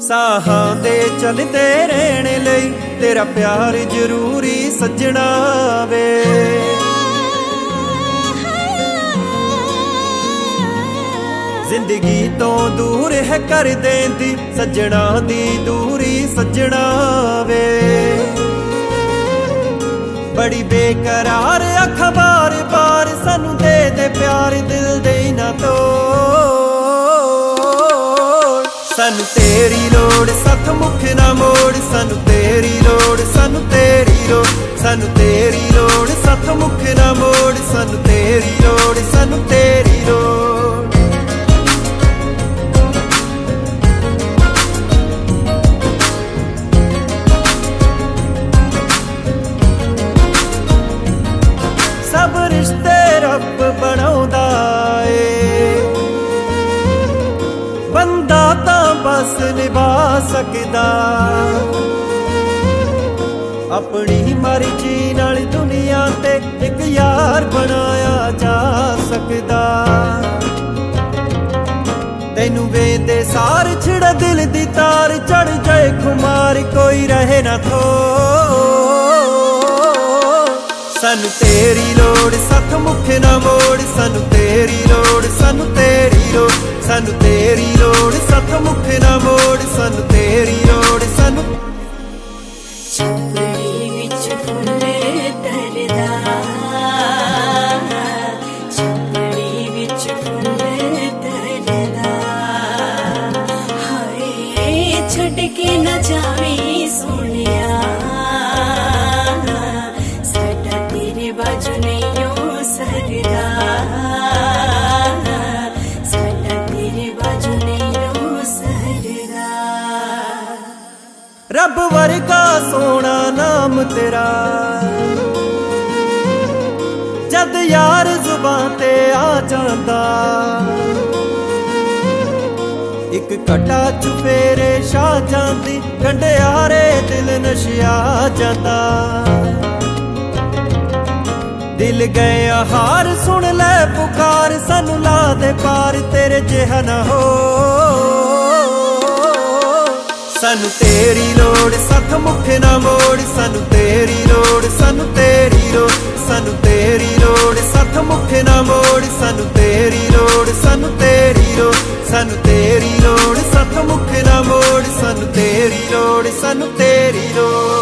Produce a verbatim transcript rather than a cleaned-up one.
ਸਾਹਾਂ ਦੇ ਚਲਦੇ ਰਹਿਣ ਲਈ ਤੇਰਾ ਪਿਆਰ ਜ਼ਰੂਰੀ ਸੱਜਣਾ ਵੇ। ਜ਼ਿੰਦਗੀ ਤੋਂ ਦੂਰ ਹੈ ਕਰ ਦੇਂਦੀ ਸੱਜਣਾ ਦੀ ਦੂਰੀ ਸੱਜਣਾ ਵੇ। ਬੜੀ ਬੇਕਰਾਰ ਅੱਖਾਂ ਬਾਰ ਬਾਰ ਸਾਨੂੰ ਦੇ ਦੇ ਪਿਆਰ ਦਿਲ ਦੇ ਨਾ ਤੋੜ। ਸਾਨੂੰ ਤੇਰੀ ਲੋੜ ਸੱਥ ਮੁਖ ਨਾ ਮੋੜ, ਸਾਨੂੰ ਤੇਰੀ ਲੋੜ ਸਾਨੂੰ ਤੇਰੀ ਲੋੜ, ਸਾਨੂੰ ਤੇਰੀ ਲੋੜ ਸੱਥ ਮੁਖ ਨਾ ਮੋੜ, ਸਾਨੂੰ ਤੇਰੀ ਲੋੜ ਸਾਨੂੰ ਤੇਰੀ ਲੋੜ। ਸਭ ਰਿਸ਼ਤੇ ਰੱਬ ਬਣਾਉਂਦਾ ਏ, ਬੰਦਾ ਤਾਂ ਬਸ ਨਿਭਾ ਸਕਦਾ। ਆਪਣੀ ਮਰਜ਼ੀ ਨਾਲ ਦੁਨੀਆ ਤੇ ਇੱਕ ਯਾਰ ਬਣਾਇਆ ਜਾ ਸਕਦਾ। ਤੈਨੂੰ ਵੇਂਦੇ ਸਾਰ ਛਿੜਾ ਦਿਲ ਦੀ ਤਾਰ ਚੜ ਜਾਏ ਖੁਮਾਰ ਕੋਈ ਰਹੇ ਨਾ ਥੋ। ਸਾਨੂੰ ਤੇਰੀ ਲੋੜ ਸੱਥ ਮੁਖ ਨਾ ਮੋੜ, ਸਾਨੂੰ ਤੇਰੀ ਲੋੜ ਸਾਨੂੰ ਤੇਰੀ ਲੋੜ, ਸਾਨੂੰ ਤੇਰੀ ਲੋੜ ਸੱਥ ਮੁਖ ਨਾ ਮੋੜ, ਸਾਨੂੰ ਤੇਰੀ ਲੋੜ ਸਾਨੂੰ। ਛੱਪੜੀ ਵਿੱਚ ਫੁੱਲ ਤਰਦਾ, ਛੱਪੜੀ ਵਿੱਚ ਫੁੱਲ ਤਰਦਾ। ਹਾਏ ਛੱਡ ਕੇ ਨਾ ਜਾਵੀਂ ਸੋਹਣਿਆ, ਬਾਜੂ ਨਹੀਂ ਓ ਸਰਦਾ, ਸਾਡਾ ਤੇਰੇ ਬਾਜੂ ਨਹੀਂ ਓ ਸਰਦਾ। ਰੱਬ ਵਰਗਾ ਸੋਹਣਾ ਨਾਮ ਤੇਰਾ, ਜਦ ਯਾਰ ਜ਼ੁਬਾਨ ਤੇ ਆ ਜਾਂਦਾ। ਇੱਕ ਘਟਾ ਚੁਫੇਰੇ ਛਾ ਜਾਂਦੀ, ਗੰਢਿਆਰੇ ਦਿਲ ਨਸ਼ਿਆ ਜਾਂਦਾ। ਦਿਲ ਗਿਆ ਹਾਰ ਸੁਣ ਲੈ ਪੁਕਾਰ, ਸਾਨੂੰ ਲਾ ਦੇ ਪਾਰ ਤੇਰੇ ਜਿਹਾ ਨਾ ਹੋ। ਸਾਨੂੰ ਤੇਰੀ ਲੋੜ ਸੱਥ ਮੁਖ ਨਾ ਮੋੜ, ਸਾਨੂੰ ਤੇਰੀ ਲੋੜ ਸਾਨੂੰ ਤੇਰੀ ਲੋੜ, ਸਾਨੂੰ ਤੇਰੀ ਲੋੜ ਸੱਥ ਮੁਖ ਨਾ ਮੋੜ, ਸਾਨੂੰ ਤੇਰੀ ਲੋੜ ਸਾਨੂੰ ਤੇਰੀ ਲੋੜ, ਸਾਨੂੰ ਤੇਰੀ ਲੋੜ ਸੱਥ ਮੁਖ ਨਾ ਮੋੜ, ਸਾਨੂੰ ਤੇਰੀ ਲੋੜ ਸਾਨੂੰ ਤੇਰੀ ਲੋੜ।